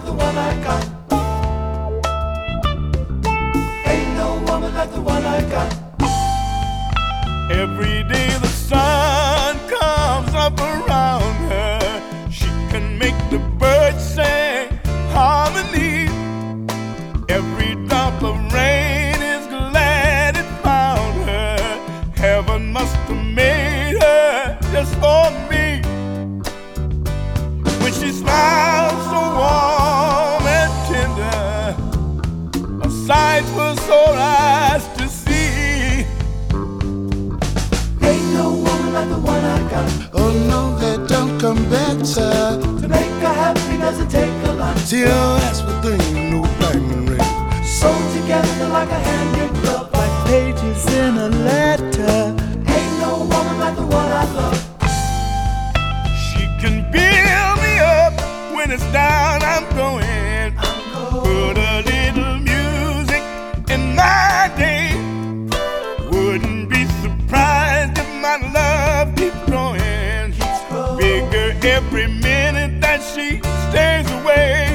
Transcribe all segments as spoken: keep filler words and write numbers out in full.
the one I got. Ain't no woman like the one I got. Every day the sun comes up around her, she can make the birds sing harmony. Every drop of rain is glad it found her. Heaven must have made her just for me. When she smiles so warm and tender, a sight for sore eyes to see. Ain't no woman like the one I got. Oh no, that don't come better. To make her happy doesn't take a lot. See, oh, that's what they ain't no diamond ring. Sewn together like a hand in glove, like pages in a letter. Ain't no woman like the one I love. She can build me up when it's down, I'm going. I'm going. Put a little music in my day. Wouldn't be surprised if my love keeps growing. Keeps growing. Bigger every minute that she stays away.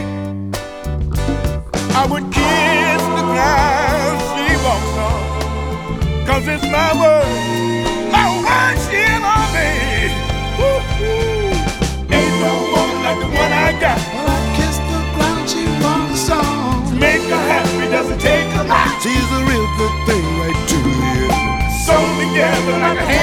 I would kiss the ground she walks on, 'cause it's my word, my word she'll obey. Woo-hoo. Ain't no woman like the one I got. Well, I kiss the ground she walks on. To make her happy doesn't take a lot. She's a real good thing right to you. Sewn together like a hand